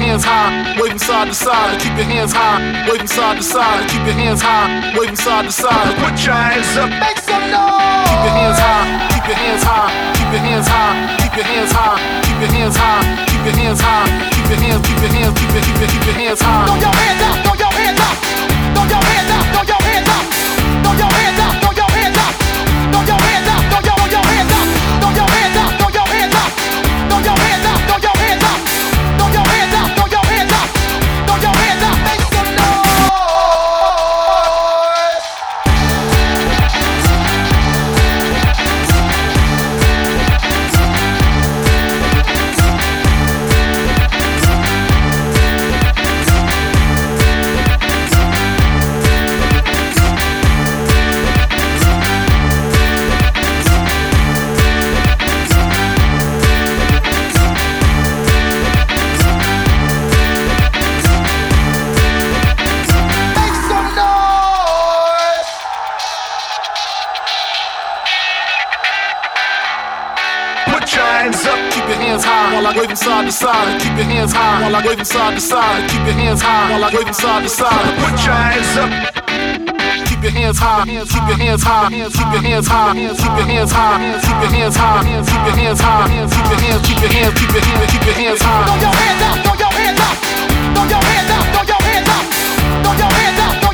hands high, wave them side to side. Keep your hands high, wave them side to side. Keep your hands high, wave them side to side. Put your hands up, make some noise. Keep your hands high, keep your hands high, keep your hands high, keep your hands high, keep your hands high, keep your hands high, keep your hands, keep your hands, keep your hands high. Throw your hands up, throw your hands up, throw your hands up, throw your hands up, throw your hands up, throw your hands up, throw your hands up, throw your hands up, throw your hands up, throw your hands up, throw your hands up, throw your hands up, throw your hands up, throw your hands up, throw your hands up, make some noise. While I wave them side to side, keep your hands high. While I wave them side to side, keep your hands high. While I wave them side to side, put your hands up. Keep your hands high, keep your hands high, keep your hands high, keep your hands high, keep your hands high, keep your hands high, keep your hands, keep your hands, keep your hands, keep your hands high. Throw your hands up, throw your hands up, throw your hands up, throw your hands up, throw your hands up.